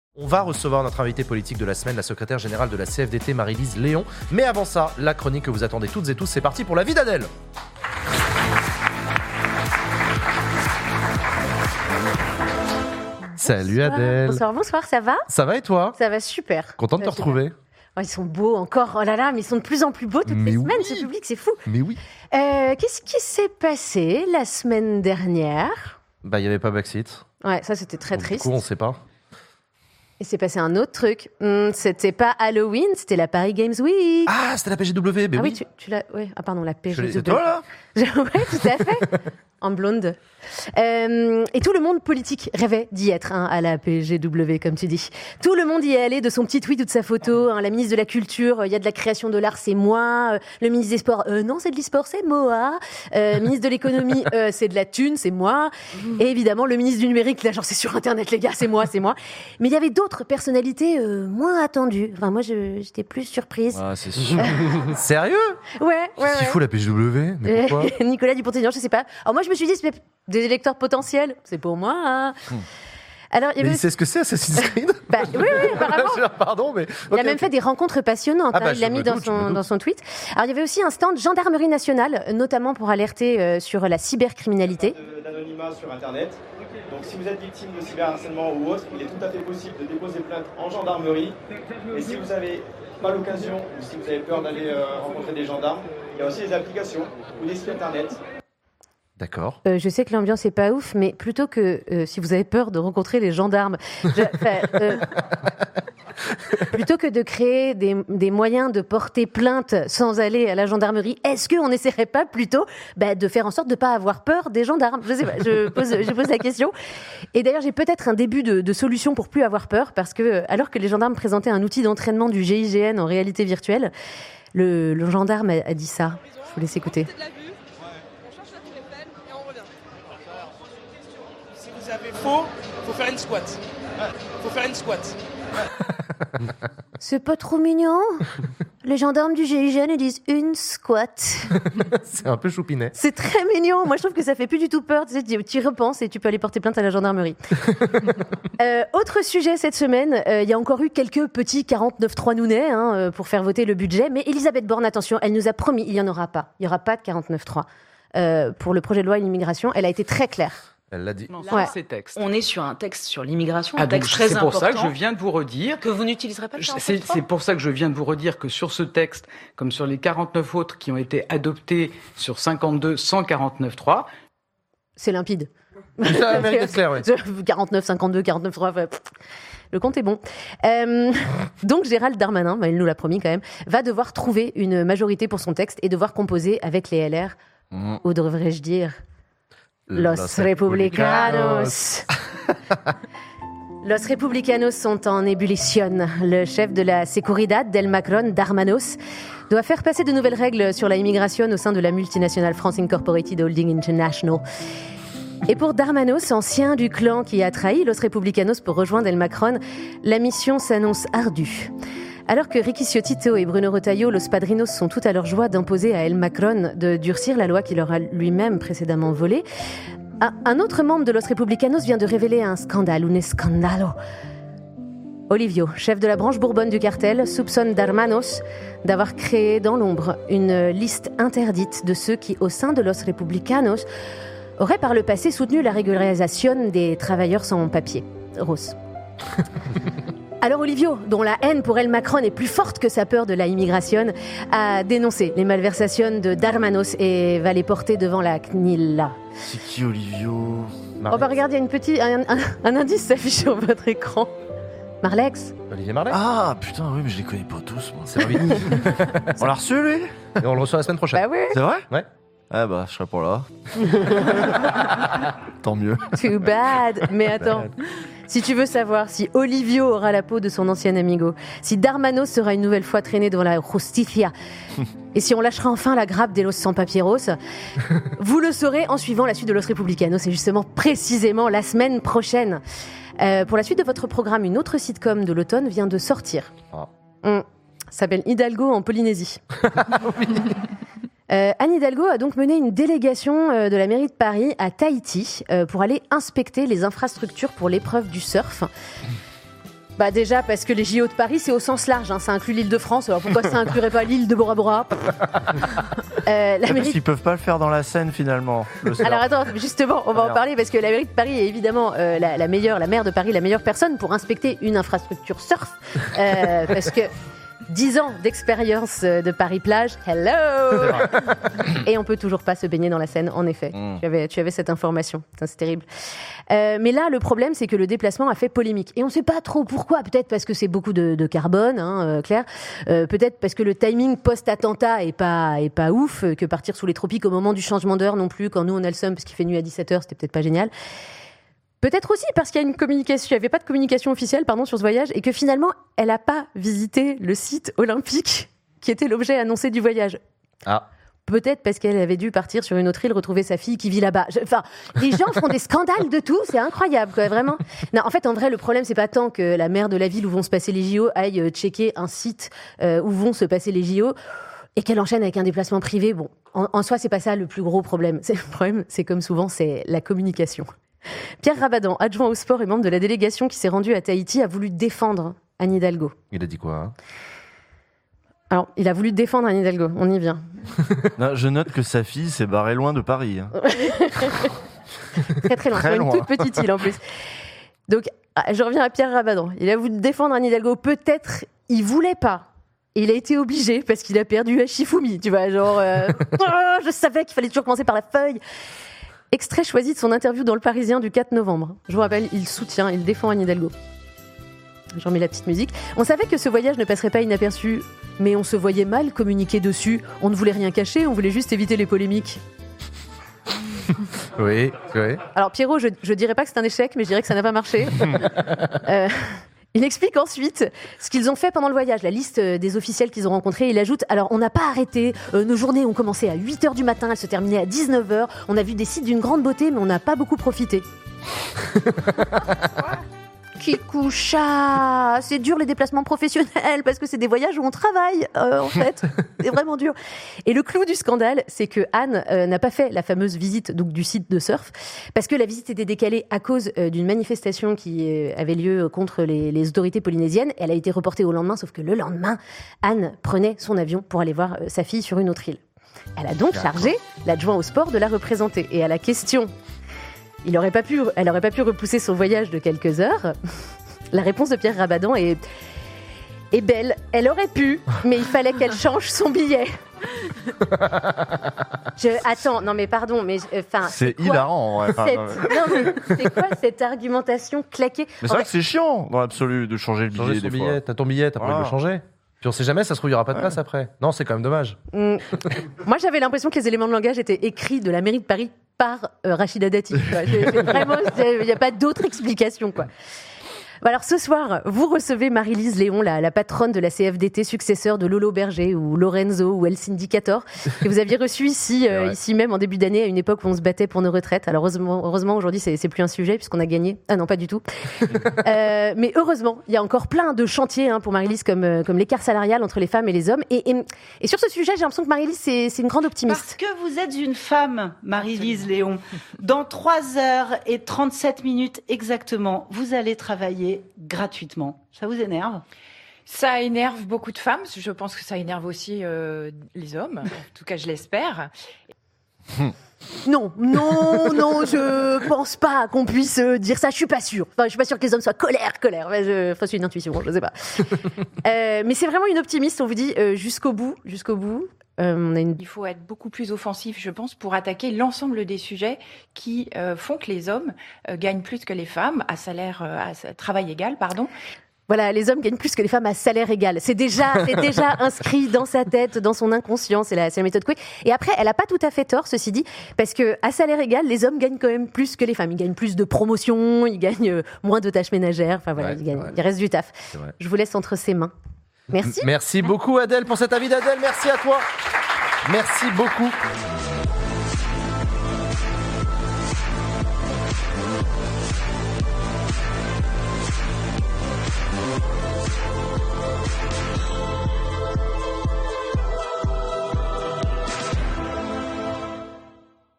On va recevoir notre invitée politique de la semaine, la secrétaire générale de la CFDT, Marie-Lise Léon. Mais avant ça, la chronique que vous attendez toutes et tous, c'est parti pour la vie d'Adèle. Salut Adèle. Bonsoir, ça va ? Ça va et toi ? Ça va super. Content de te retrouver. Oh, ils sont beaux encore, oh là là, mais ils sont de plus en plus beaux toutes les semaines, ce public, c'est fou. Mais oui. Qu'est-ce qui s'est passé la semaine dernière ? Il n'y avait pas Backseat. Ouais, ça c'était très triste. Du coup, on ne sait pas. Et c'est passé un autre truc. C'était pas Halloween, c'était la Paris Games Week. Ah, c'était la PGW, mais oui. Tu l'as... Ouais. Ah pardon, la PGW. C'est toi là ? Ouais, tout à fait. En blonde. Et tout le monde politique rêvait d'y être à la PGW, comme tu dis. Tout le monde y est allé de son petit tweet ou de sa photo. La ministre de la Culture, il y a de la création de l'art, c'est moi. Le ministre des Sports, non, c'est de l'e-sport, c'est Moa. Ministre de l'Économie, c'est de la thune, c'est moi. Et évidemment, le ministre du Numérique, là, genre, c'est sur Internet, les gars, c'est moi. Mais il y avait d'autres personnalités moins attendues. Enfin, moi, j'étais plus surprise. Ah, c'est sûr. Sérieux ? Ouais. Qu'est-ce qu'il faut la PGW ? Mais pourquoi ? Nicolas Dupont-Aignan, je sais pas. Alors moi, je me suis dit, c'est des électeurs potentiels, c'est pour moi. Hein. Alors, il sait ce que c'est Assassin's Creed ? Oui, apparemment. Pardon, mais... Il a même fait des rencontres passionnantes, il l'a mis dans son tweet. Alors, il y avait aussi un stand Gendarmerie nationale, notamment pour alerter sur la cybercriminalité. D'anonymat sur Internet. Donc, si vous êtes victime de cyberharcèlement ou autre, il est tout à fait possible de déposer plainte en gendarmerie. Et si vous n'avez pas l'occasion, ou si vous avez peur d'aller rencontrer des gendarmes, il y a aussi des applications ou des sites Internet. D'accord. Je sais que l'ambiance est pas ouf, mais plutôt que si vous avez peur de rencontrer les gendarmes, plutôt que de créer des moyens de porter plainte sans aller à la gendarmerie, est-ce qu'on n'essaierait pas plutôt de faire en sorte de pas avoir peur des gendarmes ? Je sais pas, je pose la question. Et d'ailleurs, j'ai peut-être un début de solution pour plus avoir peur, parce que alors que les gendarmes présentaient un outil d'entraînement du GIGN en réalité virtuelle, le gendarme a dit ça. Je vous laisse écouter. Faut faire une squat. C'est pas trop mignon ? Les gendarmes du GIGN, ils disent une squat. C'est un peu choupinet. C'est très mignon. Moi, je trouve que ça fait plus du tout peur. Tu sais, tu y repenses et tu peux aller porter plainte à la gendarmerie. Autre sujet cette semaine, il y a encore eu quelques petits 49.3 nounais pour faire voter le budget. Mais Elisabeth Borne, attention, elle nous a promis, il n'y en aura pas. Il n'y aura pas de 49.3 pour le projet de loi immigration. Elle a été très claire. Elle l'a dit. Non, ces textes. On est sur un texte sur l'immigration, un donc texte très important. C'est pour ça que je viens de vous redire que vous n'utiliserez pas le 49.3. C'est pour ça que je viens de vous redire que sur ce texte, comme sur les 49 autres qui ont été adoptés sur 52 sans 49.3, c'est limpide. Ça mérite clair, oui. 49, 52, 49.3... Le compte est bon. Donc Gérald Darmanin, il nous l'a promis quand même, va devoir trouver une majorité pour son texte et devoir composer avec les LR. Ou devrais-je dire Los Republicanos. Los Republicanos sont en ébullition. Le chef de la Seguridad del Macron, Darmanos, doit faire passer de nouvelles règles sur la immigration au sein de la multinationale France Incorporated Holding International. Et pour Darmanos, ancien du clan qui a trahi Los Republicanos pour rejoindre El Macron, la mission s'annonce ardue. Alors que Ricky Ciottito et Bruno Retailleau, Los Padrinos, sont tout à leur joie d'imposer à El Macron de durcir la loi qu'il leur a lui-même précédemment volée, un autre membre de Los Republicanos vient de révéler un scandale, un escandalo. Olivio, chef de la branche bourbonne du cartel, soupçonne Darmanos d'avoir créé dans l'ombre une liste interdite de ceux qui, au sein de Los Republicanos, auraient par le passé soutenu la régularisation des travailleurs sans papier. Rose. Alors Olivio, dont la haine pour El Macron est plus forte que sa peur de la immigration, a dénoncé les malversations de Darmanos et va les porter devant la CNIL. C'est qui Olivio ? On va regarder, il y a un indice s'affiche sur votre écran. Marlex. Olivier Marlex. Ah putain, oui, mais je les connais pas tous, moi. C'est Olivier. On l'a reçu, lui ? Et on le reçoit la semaine prochaine. Bah oui. C'est vrai ? Ouais. Ah bah, je serai pas là. Tant mieux. Too bad. Mais attends, si tu veux savoir si Olivio aura la peau de son ancien amigo, si Darmanos sera une nouvelle fois traîné devant la justicia, et si on lâchera enfin la grappe des Los Sans-Papieros, vous le saurez en suivant la suite de Los Republicanos. C'est justement précisément la semaine prochaine. Pour la suite de votre programme, une autre sitcom de l'automne vient de sortir. Ça s'appelle Hidalgo en Polynésie. Anne Hidalgo a donc mené une délégation de la mairie de Paris à Tahiti pour aller inspecter les infrastructures pour l'épreuve du surf. Bah déjà parce que les JO de Paris c'est au sens large, hein. Ça inclut l'Île-de-France, alors pourquoi ça inclurait pas l'île de Bora Bora? Parce qu'ils peuvent pas le faire dans la Seine finalement. Alors attends, justement, on va en parler parce que la mairie de Paris est évidemment la maire de Paris, la meilleure personne pour inspecter une infrastructure surf, parce que 10 ans d'expérience de Paris-Plage, hello. Et on peut toujours pas se baigner dans la Seine, en effet. Tu avais cette information, c'est terrible. Mais là, le problème, c'est que le déplacement a fait polémique. Et on sait pas trop pourquoi. Peut-être parce que c'est beaucoup de carbone, hein, Claire. Peut-être parce que le timing post-attentat est pas ouf, que partir sous les tropiques au moment du changement d'heure non plus, quand nous on a le seum parce qu'il fait nuit à 17h, c'était peut-être pas génial. Peut-être aussi parce qu'il y a il n'y avait pas de communication officielle, sur ce voyage, et que finalement, elle n'a pas visité le site olympique qui était l'objet annoncé du voyage. Ah. Peut-être parce qu'elle avait dû partir sur une autre île, retrouver sa fille qui vit là-bas. Les gens font des scandales de tout, c'est incroyable, quoi, vraiment. Non, en fait, en vrai, le problème, c'est pas tant que la maire de la ville où vont se passer les JO aille checker un site où vont se passer les JO et qu'elle enchaîne avec un déplacement privé. Bon, en soi, c'est pas ça le plus gros problème. Le problème, c'est comme souvent, c'est la communication. Pierre Rabadan, adjoint au sport et membre de la délégation qui s'est rendue à Tahiti, a voulu défendre Anne Hidalgo. Il a dit quoi? Alors, il a voulu défendre Anne Hidalgo, on y vient. Non, je note que sa fille s'est barrée loin de Paris. Hein. Très très loin, sur une toute petite île en plus. Donc, je reviens à Pierre Rabadan. Il a voulu défendre Anne Hidalgo, peut-être il voulait pas. Et il a été obligé parce qu'il a perdu à Shifumi, tu vois, je savais qu'il fallait toujours commencer par la feuille. Extrait choisi de son interview dans Le Parisien du 4 novembre. Je vous rappelle, il défend Anne Hidalgo. J'en mets la petite musique. On savait que ce voyage ne passerait pas inaperçu, mais on se voyait mal communiquer dessus. On ne voulait rien cacher, on voulait juste éviter les polémiques. Oui. Alors Pierrot, je dirais pas que c'est un échec, mais je dirais que ça n'a pas marché. Il explique ensuite ce qu'ils ont fait pendant le voyage, la liste des officiels qu'ils ont rencontrés. Il ajoute, alors on n'a pas arrêté, nos journées ont commencé à 8h du matin, elles se terminaient à 19h. On a vu des sites d'une grande beauté, mais on n'a pas beaucoup profité. Kikoucha, c'est dur les déplacements professionnels parce que c'est des voyages où on travaille en fait, c'est vraiment dur. Et le clou du scandale, c'est que Anne n'a pas fait la fameuse visite donc du site de surf parce que la visite était décalée à cause d'une manifestation qui avait lieu contre les autorités polynésiennes. Elle a été reportée au lendemain, sauf que le lendemain, Anne prenait son avion pour aller voir sa fille sur une autre île. Elle a donc chargé l'adjoint au sport de la représenter. Et à la question elle n'aurait pas pu repousser son voyage de quelques heures. La réponse de Pierre Rabadan est belle. Elle aurait pu, mais il fallait qu'elle change son billet. Attends, non mais pardon, mais c'est hilarant. Ouais, c'est quoi cette argumentation claquée? Mais c'est vrai que c'est chiant dans l'absolu de changer le billet des fois. T'as ton billet, t'as pas envie de le changer. Puis on sait jamais, ça se trouve, il n'y aura pas de place après. Non, c'est quand même dommage. Moi, j'avais l'impression que les éléments de langage étaient écrits de la mairie de Paris par Rachida Dati. Vraiment, il n'y a pas d'autre explication, quoi. Alors ce soir, vous recevez Marie-Lise Léon, la patronne de la CFDT, successeur de Lolo Berger ou Lorenzo ou El Syndicator, que vous aviez reçu ici même en début d'année, à une époque où on se battait pour nos retraites. Alors heureusement aujourd'hui, c'est plus un sujet puisqu'on a gagné. Ah non, pas du tout. Mais heureusement, il y a encore plein de chantiers pour Marie-Lise, comme l'écart salarial entre les femmes et les hommes. Et sur ce sujet, j'ai l'impression que Marie-Lise, c'est une grande optimiste. Parce que vous êtes une femme, Marie-Lise Léon. Dans 3h37 exactement, vous allez travailler gratuitement. Ça vous énerve ? Ça énerve beaucoup de femmes. Je pense que ça énerve aussi les hommes. En tout cas, je l'espère. Non, je pense pas qu'on puisse dire ça. Je suis pas sûre. Enfin, je suis pas sûre que les hommes soient colère. C'est une intuition, je sais pas. Mais c'est vraiment une optimiste. On vous dit jusqu'au bout. Il faut être beaucoup plus offensif, je pense, pour attaquer l'ensemble des sujets qui font que les hommes gagnent plus que les femmes à travail égal, pardon. Voilà, les hommes gagnent plus que les femmes à salaire égal. C'est déjà inscrit dans sa tête, dans son inconscient. C'est la méthode Coué. Et après, elle a pas tout à fait tort, ceci dit, parce que à salaire égal, les hommes gagnent quand même plus que les femmes. Ils gagnent plus de promotions, ils gagnent moins de tâches ménagères. Enfin voilà, il reste du taf. Je vous laisse entre ses mains. Merci. Merci beaucoup Adèle pour cet avis d'Adèle. Merci à toi. Merci beaucoup.